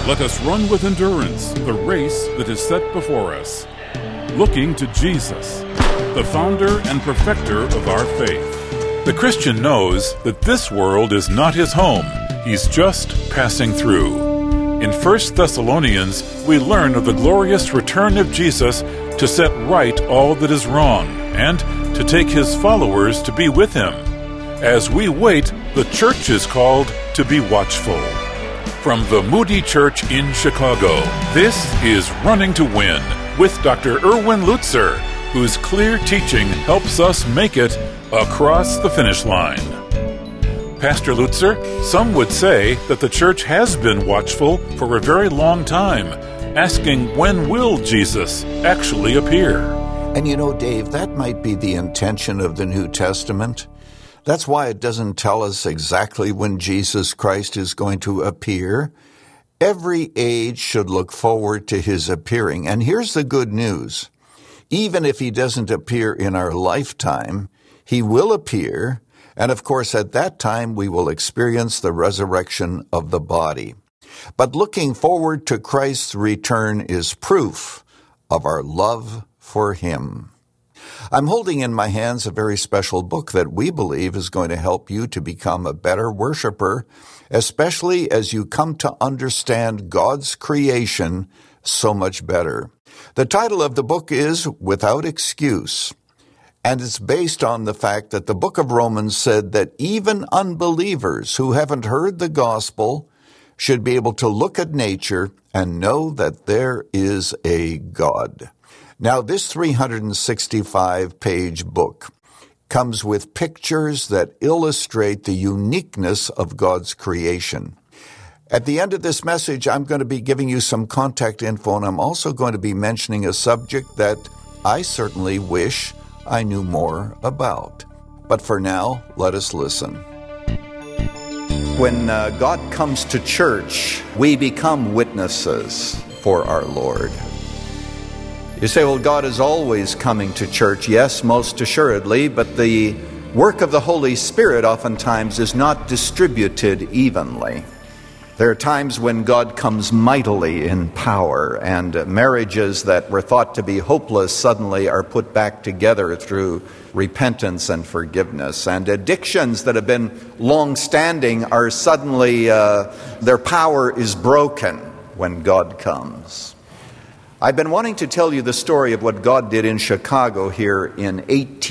Let us run with endurance the race that is set before us, looking to Jesus, the founder and perfecter of our faith. The Christian knows that this world is not his home. He's just passing through. In 1 Thessalonians, we learn of the glorious return of Jesus to set right all that is wrong and to take his followers to be with him. As we wait, the church is called to be watchful. From the Moody Church in Chicago, this is Running to Win with Dr. Erwin Lutzer, whose clear teaching helps us make it across the finish line. Pastor Lutzer, some would say that the church has been watchful for a very long time, asking when will Jesus actually appear? And you know, Dave, that might be the intention of the New Testament. That's why it doesn't tell us exactly when Jesus Christ is going to appear. Every age should look forward to his appearing. And here's the good news. Even if he doesn't appear in our lifetime, he will appear. And of course, at that time, we will experience the resurrection of the body. But looking forward to Christ's return is proof of our love for him. I'm holding in my hands a very special book that we believe is going to help you to become a better worshiper, especially as you come to understand God's creation so much better. The title of the book is Without Excuse, and it's based on the fact that the book of Romans said that even unbelievers who haven't heard the gospel should be able to look at nature and know that there is a God. Now, this 365-page book comes with pictures that illustrate the uniqueness of God's creation. At the end of this message, I'm going to be giving you some contact info, and I'm also going to be mentioning a subject that I certainly wish I knew more about. But for now, let us listen. When God comes to church, we become witnesses for our Lord. You say, well, God is always coming to church. Yes, most assuredly, but the work of the Holy Spirit oftentimes is not distributed evenly. There are times when God comes mightily in power, and marriages that were thought to be hopeless suddenly are put back together through repentance and forgiveness. And addictions that have been long-standing are suddenly, their power is broken when God comes. I've been wanting to tell you the story of what God did in Chicago here in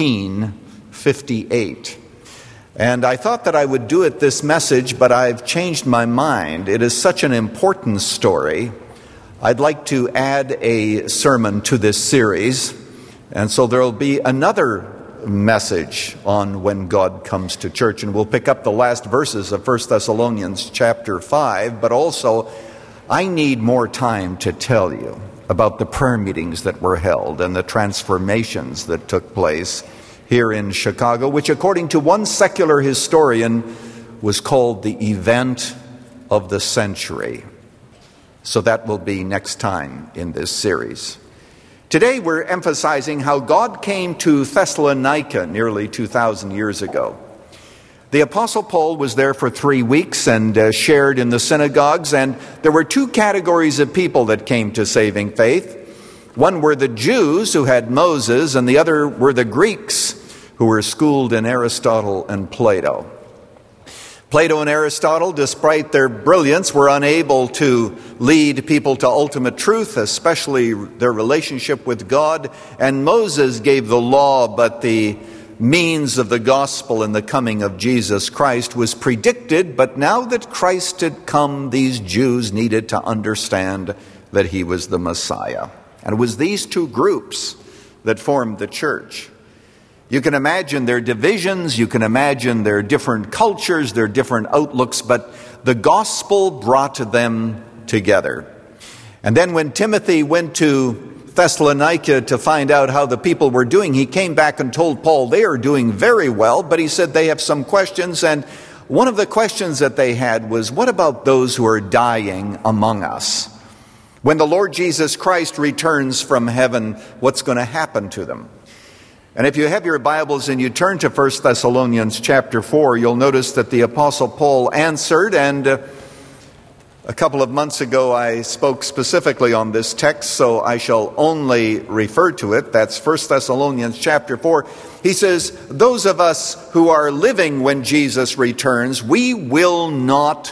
1858. And I thought that I would do it this message, but I've changed my mind. It is such an important story. I'd like to add a sermon to this series. And so there will be another message on when God comes to church. And we'll pick up the last verses of 1 Thessalonians chapter 5. But also, I need more time to tell you about the prayer meetings that were held and the transformations that took place here in Chicago, which according to one secular historian was called the event of the century. So that will be next time in this series. Today we're emphasizing how God came to Thessalonica nearly 2,000 years ago. The Apostle Paul was there for 3 weeks and shared in the synagogues, and there were two categories of people that came to saving faith. One were the Jews who had Moses, and the other were the Greeks who were schooled in Aristotle and Plato. Plato and Aristotle, despite their brilliance, were unable to lead people to ultimate truth, especially their relationship with God. And Moses gave the law, but the means of the gospel and the coming of Jesus Christ was predicted. But now that Christ had come, these Jews needed to understand that he was the Messiah. And it was these two groups that formed the church. You can imagine their divisions, you can imagine their different cultures, their different outlooks, but the gospel brought them together. And then when Timothy went to Thessalonica to find out how the people were doing, he came back and told Paul they are doing very well, but he said they have some questions. And one of the questions that they had was, what about those who are dying among us? When the Lord Jesus Christ returns from heaven, what's going to happen to them? And if you have your Bibles and you turn to 1 Thessalonians chapter 4, you'll notice that the Apostle Paul answered, and A couple of months ago, I spoke specifically on this text, so I shall only refer to it. That's 1 Thessalonians chapter 4. He says, those of us who are living when Jesus returns, we will not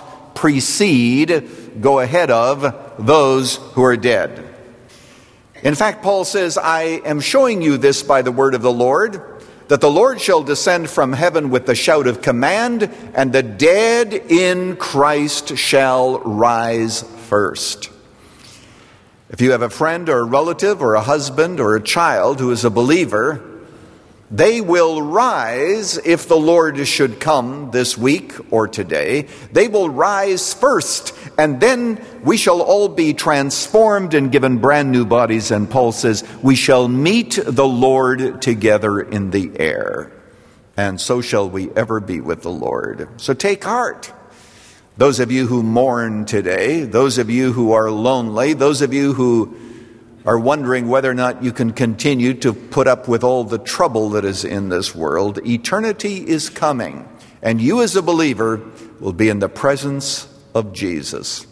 go ahead of those who are dead. In fact, Paul says, I am showing you this by the word of the Lord, that the Lord shall descend from heaven with the shout of command, and the dead in Christ shall rise first. If you have a friend or a relative or a husband or a child who is a believer, they will rise if the Lord should come this week or today. They will rise first, and then we shall all be transformed and given brand new bodies. And Paul says, we shall meet the Lord together in the air, and so shall we ever be with the Lord. So take heart. Those of you who mourn today, those of you who are lonely, those of you who are wondering whether or not you can continue to put up with all the trouble that is in this world, eternity is coming, and you as a believer will be in the presence of Jesus.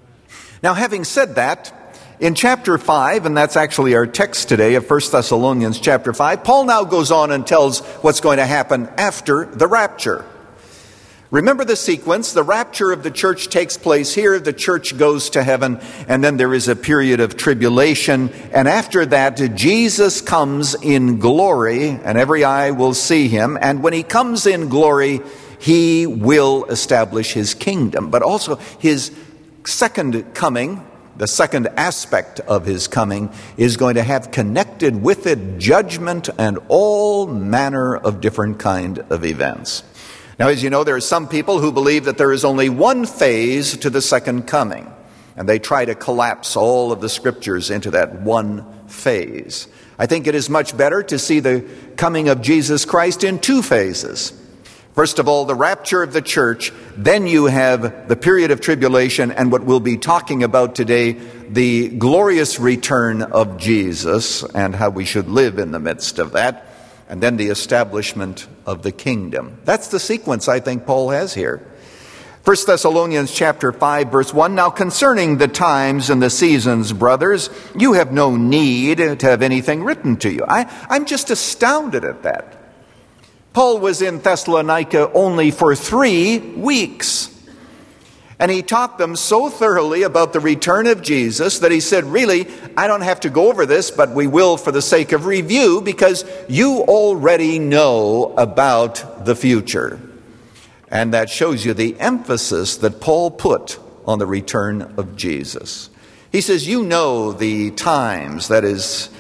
Now, having said that, in chapter 5, and that's actually our text today of 1 Thessalonians chapter 5, Paul now goes on and tells what's going to happen after the rapture. Remember the sequence. The rapture of the church takes place here. The church goes to heaven, and then there is a period of tribulation. And after that, Jesus comes in glory, and every eye will see him. And when he comes in glory, he will establish his kingdom. But also his second coming, the second aspect of his coming, is going to have connected with it judgment and all manner of different kind of events. Now, as you know, there are some people who believe that there is only one phase to the second coming, and they try to collapse all of the scriptures into that one phase. I think it is much better to see the coming of Jesus Christ in two phases. First of all, the rapture of the church, then you have the period of tribulation, and what we'll be talking about today, the glorious return of Jesus and how we should live in the midst of that. And then the establishment of the kingdom. That's the sequence I think Paul has here. 1 Thessalonians chapter 5, verse 1, now concerning the times and the seasons, brothers, you have no need to have anything written to you. I'm just astounded at that. Paul was in Thessalonica only for 3 weeks. And he taught them so thoroughly about the return of Jesus that he said, really, I don't have to go over this, but we will for the sake of review, because you already know about the future. And that shows you the emphasis that Paul put on the return of Jesus. He says, you know the times, that is,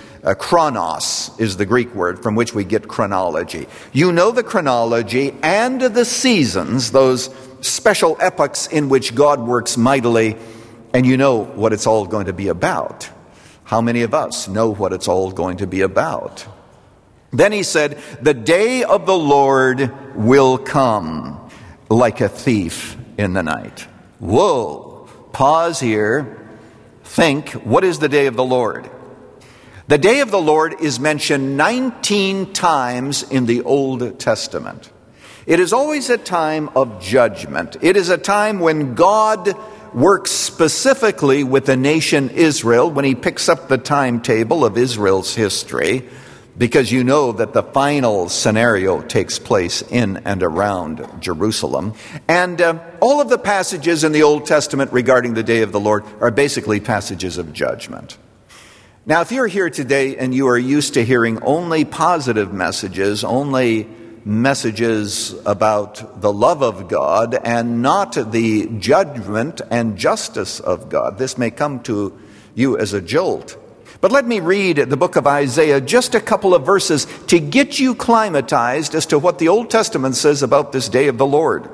chronos is the Greek word from which we get chronology. You know the chronology and the seasons, those special epochs in which God works mightily, and you know what it's all going to be about. How many of us know what it's all going to be about? Then he said, the day of the Lord will come like a thief in the night. Whoa, pause here. Think, what is the day of the Lord? The day of the Lord is mentioned 19 times in the Old Testament. It is always a time of judgment. It is a time when God works specifically with the nation Israel, when he picks up the timetable of Israel's history, because you know that the final scenario takes place in and around Jerusalem. And all of the passages in the Old Testament regarding the day of the Lord are basically passages of judgment. Now, if you're here today and you are used to hearing only positive messages, only messages about the love of God and not the judgment and justice of God, this may come to you as a jolt. But let me read the book of Isaiah, just a couple of verses to get you climatized as to what the Old Testament says about this day of the Lord.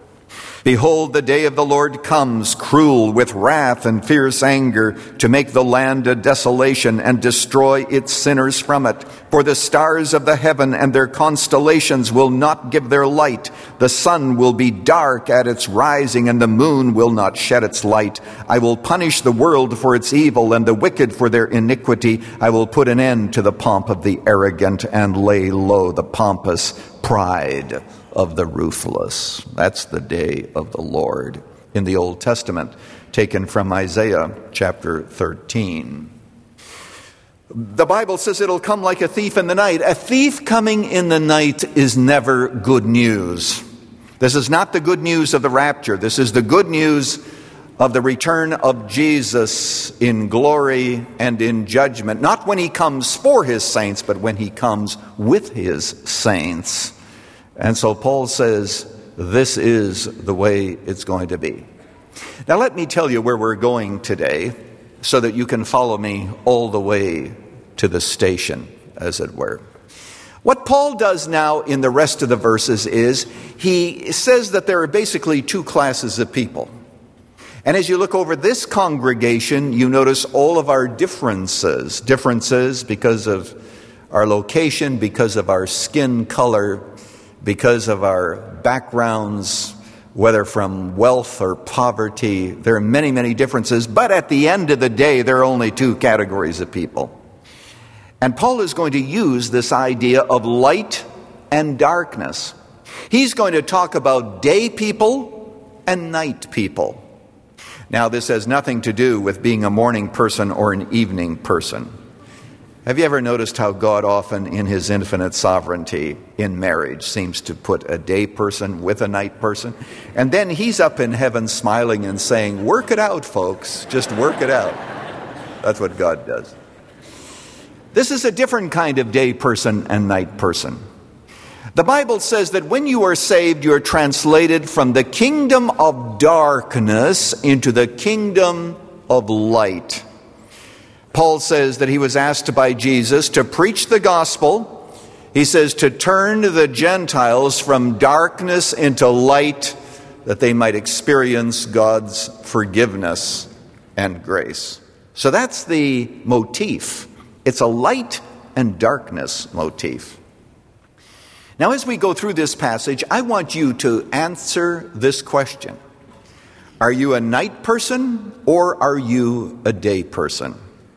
Behold, the day of the Lord comes, cruel with wrath and fierce anger, to make the land a desolation and destroy its sinners from it. For the stars of the heaven and their constellations will not give their light. The sun will be dark at its rising, and the moon will not shed its light. I will punish the world for its evil and the wicked for their iniquity. I will put an end to the pomp of the arrogant and lay low the pompous pride of the ruthless. That's the day of the Lord. in the Old Testament, taken from Isaiah chapter 13. The Bible says it'll come like a thief in the night. A thief coming in the night is never good news. This is not the good news of the rapture. This is the good news of the return of Jesus in glory and in judgment. Not when he comes for his saints, but when he comes with his saints. And so Paul says, this is the way it's going to be. Now let me tell you where we're going today so that you can follow me all the way to the station, as it were. What Paul does now in the rest of the verses is he says that there are basically two classes of people. And as you look over this congregation, you notice all of our differences because of our location, because of our skin color, because of our backgrounds, whether from wealth or poverty. There are many, many differences, but at the end of the day, there are only two categories of people. And Paul is going to use this idea of light and darkness. He's going to talk about day people and night people. Now, this has nothing to do with being a morning person or an evening person. Have you ever noticed how God often, in his infinite sovereignty in marriage, seems to put a day person with a night person? And then he's up in heaven smiling and saying, work it out, folks. Just work it out. That's what God does. This is a different kind of day person and night person. The Bible says that when you are saved, you are translated from the kingdom of darkness into the kingdom of light. Paul says that he was asked by Jesus to preach the gospel. He says to turn the Gentiles from darkness into light, that they might experience God's forgiveness and grace. So that's the motif. It's a light and darkness motif. Now, as we go through this passage, I want you to answer this question. Are you a night person or are you a day person?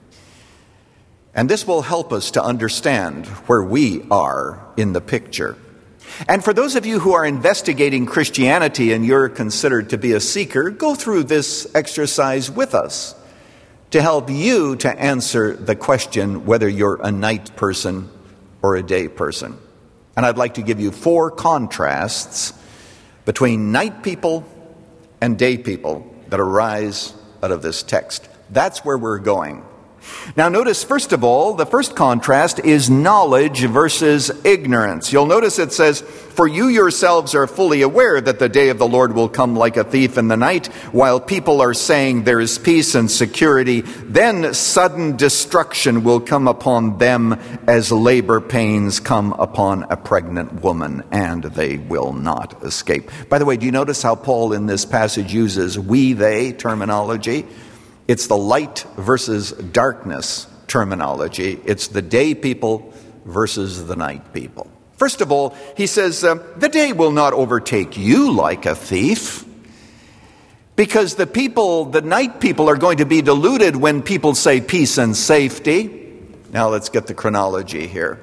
And this will help us to understand where we are in the picture. And for those of you who are investigating Christianity and you're considered to be a seeker, go through this exercise with us to help you to answer the question whether you're a night person or a day person. And I'd like to give you 4 contrasts between night people and day people that arise out of this text. That's where we're going. Now notice, first of all, the first contrast is knowledge versus ignorance. You'll notice it says, for you yourselves are fully aware that the day of the Lord will come like a thief in the night, while people are saying there is peace and security. Then sudden destruction will come upon them as labor pains come upon a pregnant woman, and they will not escape. By the way, do you notice how Paul in this passage uses we-they terminology? It's the light versus darkness terminology. It's the day people versus the night people. First of all, he says, the day will not overtake you like a thief, because the night people are going to be deluded when people say peace and safety. Now let's get the chronology here.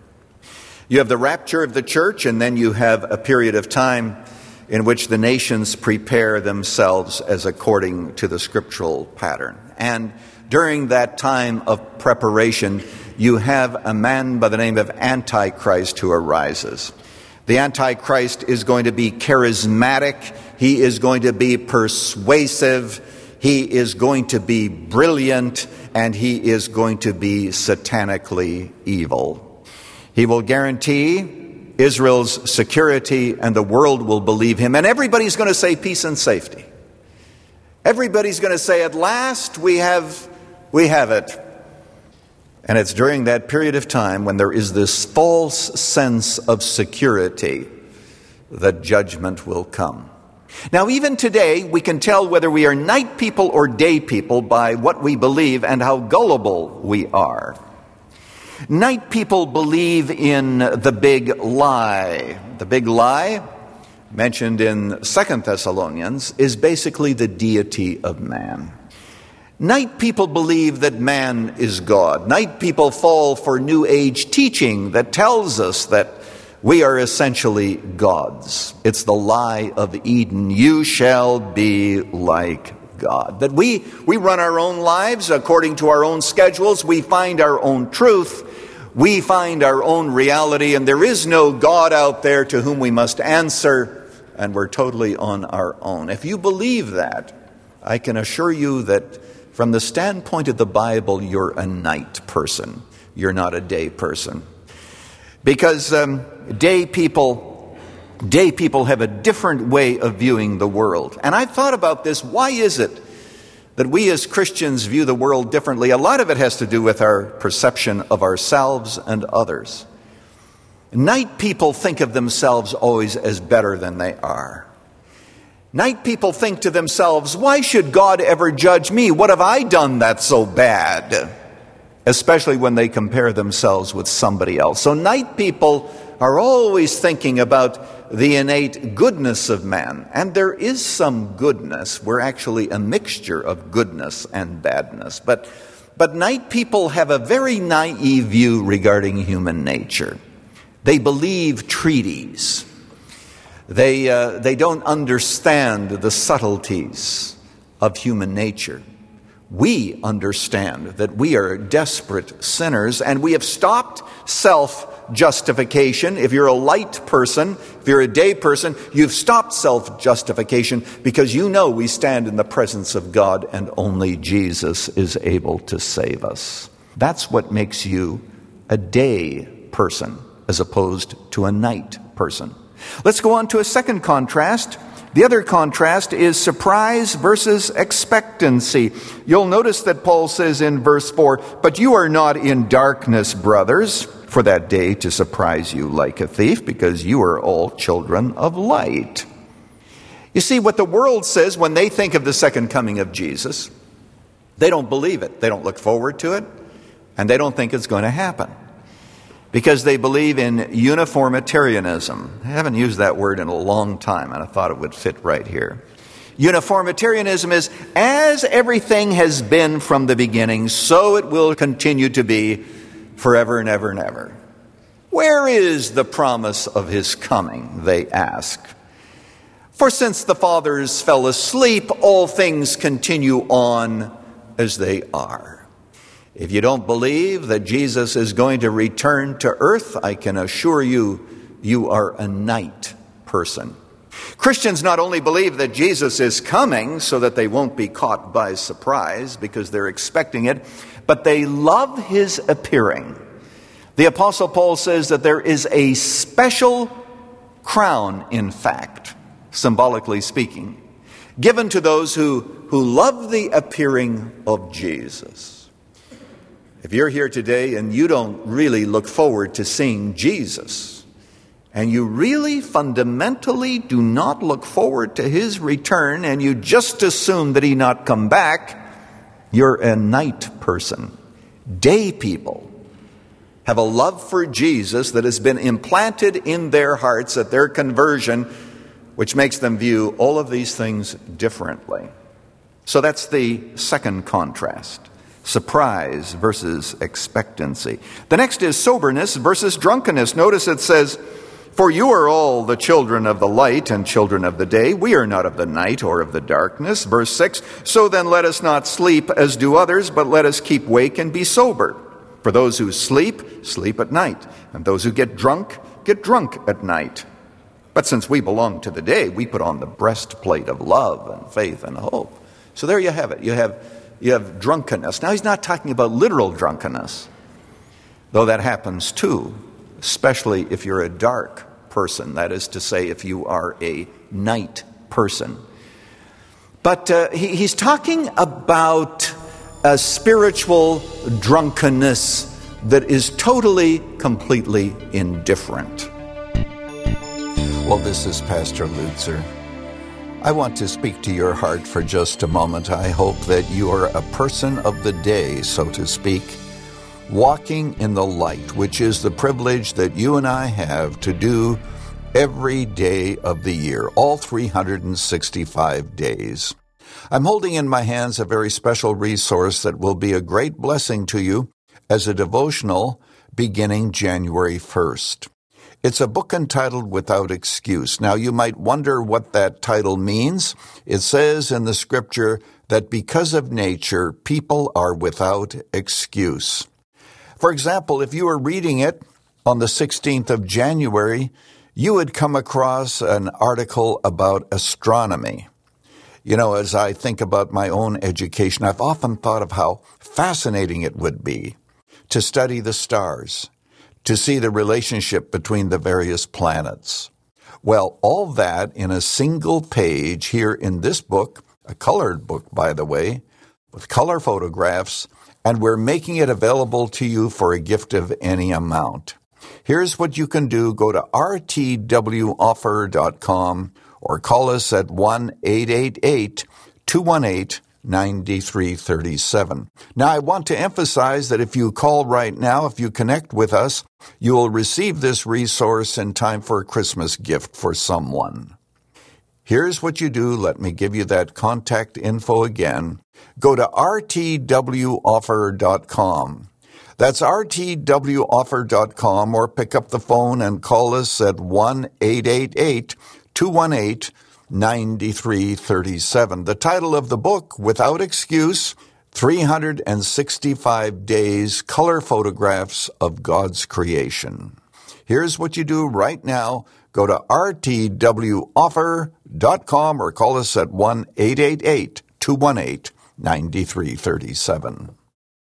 You have the rapture of the church, and then you have a period of time in which the nations prepare themselves as according to the scriptural pattern. And during that time of preparation, you have a man by the name of Antichrist who arises. The Antichrist is going to be charismatic. He is going to be persuasive. He is going to be brilliant. And he is going to be satanically evil. He will guarantee Israel's security, and the world will believe him. And everybody's going to say peace and safety. Everybody's going to say, at last we have it. And it's during that period of time when there is this false sense of security that judgment will come. Now, even today, we can tell whether we are night people or day people by what we believe and how gullible we are. Night people believe in the big lie. The big lie, mentioned in 2 Thessalonians, is basically the deity of man. Night people believe that man is God. Night people fall for New Age teaching that tells us that we are essentially gods. It's the lie of Eden. You shall be like God. That we run our own lives according to our own schedules. We find our own truth. We find our own reality. And there is no God out there to whom we must answer. And we're totally on our own. If you believe that, I can assure you that from the standpoint of the Bible, you're a night person. You're not a day person. Because day people have a different way of viewing the world. And I've thought about this. Why is it that we as Christians view the world differently? A lot of it has to do with our perception of ourselves and others. Night people think of themselves always as better than they are. Night people think to themselves, why should God ever judge me? What have I done that's so bad? Especially when they compare themselves with somebody else. So night people are always thinking about the innate goodness of man. And there is some goodness. We're actually a mixture of goodness and badness. But night people have a very naive view regarding human nature. They believe treaties. They don't understand the subtleties of human nature. We understand that we are desperate sinners, and we have stopped self-justification. If you're a light person, if you're a day person, you've stopped self-justification because you know we stand in the presence of God and only Jesus is able to save us. That's what makes you a day person as opposed to a night person. Let's go on to a second contrast. The other contrast is surprise versus expectancy. You'll notice that Paul says in verse 4, "But you are not in darkness, brothers, for that day to surprise you like a thief, because you are all children of light." You see, what the world says when they think of the second coming of Jesus, they don't believe it. They don't look forward to it, and they don't think it's going to happen. Because they believe in uniformitarianism. I haven't used that word in a long time, and I thought it would fit right here. Uniformitarianism is, as everything has been from the beginning, so it will continue to be forever and ever and ever. Where is the promise of his coming, they ask. For since the fathers fell asleep, all things continue on as they are. If you don't believe that Jesus is going to return to earth, I can assure you, you are a night person. Christians not only believe that Jesus is coming so that they won't be caught by surprise because they're expecting it, but they love his appearing. The Apostle Paul says that there is a special crown, in fact, symbolically speaking, given to those who love the appearing of Jesus. If you're here today and you don't really look forward to seeing Jesus, and you really fundamentally do not look forward to his return, and you just assume that he not come back, you're a night person. Day people have a love for Jesus that has been implanted in their hearts at their conversion, which makes them view all of these things differently. So that's the second contrast. Surprise versus expectancy. The next is soberness versus drunkenness. Notice it says, "For you are all the children of the light and children of the day. We are not of the night or of the darkness." Verse 6, "So then let us not sleep as do others, but let us keep awake and be sober. For those who sleep, sleep at night. And those who get drunk at night. But since we belong to the day, we put on the breastplate of love and faith and hope." So there you have it. You have drunkenness. Now, he's not talking about literal drunkenness, though that happens too, especially if you're a dark person. That is to say, if you are a night person. But he's talking about a spiritual drunkenness that is totally, completely indifferent. Well, this is Pastor Lutzer. I want to speak to your heart for just a moment. I hope that you are a person of the day, so to speak, walking in the light, which is the privilege that you and I have to do every day of the year, all 365 days. I'm holding in my hands a very special resource that will be a great blessing to you as a devotional beginning January 1st. It's a book entitled Without Excuse. Now, you might wonder what that title means. It says in the scripture that because of nature, people are without excuse. For example, if you were reading it on the 16th of January, you would come across an article about astronomy. You know, as I think about my own education, I've often thought of how fascinating it would be to study the stars, to see the relationship between the various planets. Well, all that in a single page here in this book, a colored book, by the way, with color photographs, and we're making it available to you for a gift of any amount. Here's what you can do. Go to rtwoffer.com or call us at 1-888-218-9337. Now, I want to emphasize that if you call right now, if you connect with us, you will receive this resource in time for a Christmas gift for someone. Here's what you do. Let me give you that contact info again. Go to rtwoffer.com. That's rtwoffer.com, or pick up the phone and call us at 1-888-218-9337. The title of the book, Without Excuse, 365 Days Color Photographs of God's Creation. Here's what you do right now. Go to rtwoffer.com or call us at 1-888-218-9337.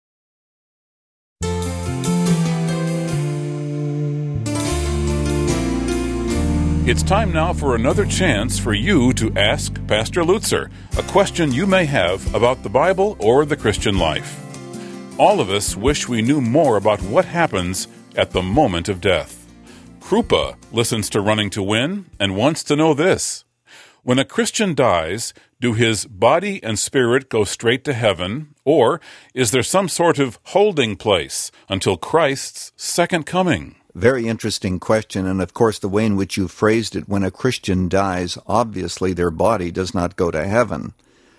It's time now for another chance for you to ask Pastor Lutzer a question you may have about the Bible or the Christian life. All of us wish we knew more about what happens at the moment of death. Krupa listens to Running to Win and wants to know this. When a Christian dies, do his body and spirit go straight to heaven, or is there some sort of holding place until Christ's second coming? Very interesting question, and of course the way in which you phrased it, when a Christian dies, obviously their body does not go to heaven.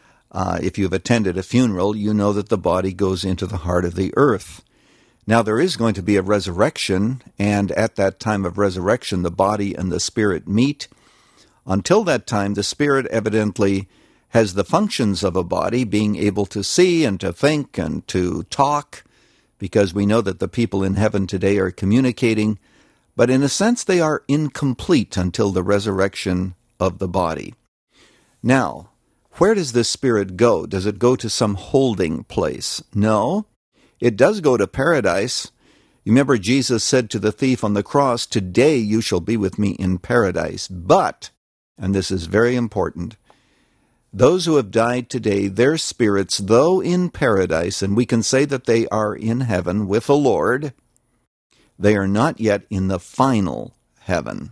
If you've attended a funeral, you know that the body goes into the heart of the earth. Now, there is going to be a resurrection, and at that time of resurrection, the body and the spirit meet. Until that time, the spirit evidently has the functions of a body, being able to see and to think and to talk, because we know that the people in heaven today are communicating, but in a sense they are incomplete until the resurrection of the body. Now, where does this spirit go? Does it go to some holding place? No, it does go to paradise. You remember Jesus said to the thief on the cross, "Today you shall be with me in paradise." But, and this is very important, those who have died today, their spirits, though in paradise, and we can say that they are in heaven with the Lord, they are not yet in the final heaven.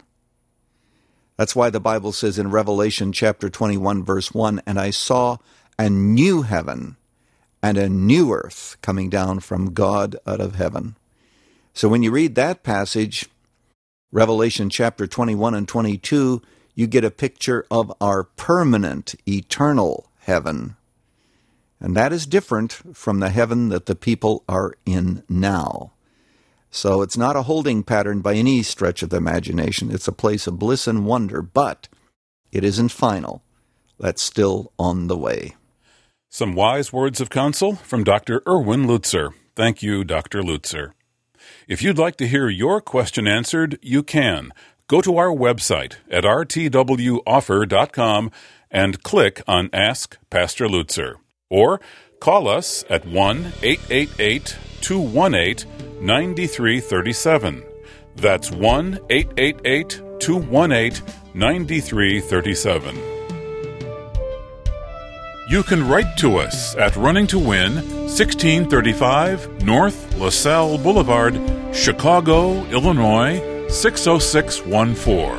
That's why the Bible says in Revelation chapter 21, verse 1, "And I saw a new heaven and a new earth coming down from God out of heaven." So when you read that passage, Revelation chapter 21 and 22, you get a picture of our permanent, eternal heaven. And that is different from the heaven that the people are in now. So it's not a holding pattern by any stretch of the imagination. It's a place of bliss and wonder, but it isn't final. That's still on the way. Some wise words of counsel from Dr. Erwin Lutzer. Thank you, Dr. Lutzer. If you'd like to hear your question answered, you can. Go to our website at rtwoffer.com and click on Ask Pastor Lutzer. Or call us at 1-888-218-9337. That's 1-888-218-9337. You can write to us at Running to Win, 1635 North LaSalle Boulevard, Chicago, Illinois, 60614.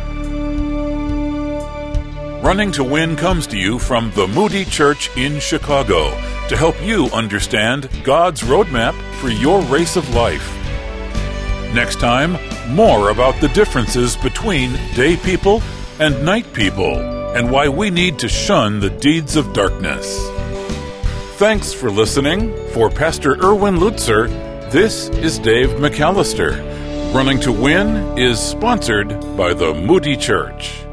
Running to Win comes to you from the Moody Church in Chicago to help you understand God's roadmap for your race of life. Next time, more about the differences between day people and night people and why we need to shun the deeds of darkness. Thanks for listening. For Pastor Erwin Lutzer, this is Dave McAllister. Running to Win is sponsored by the Moody Church.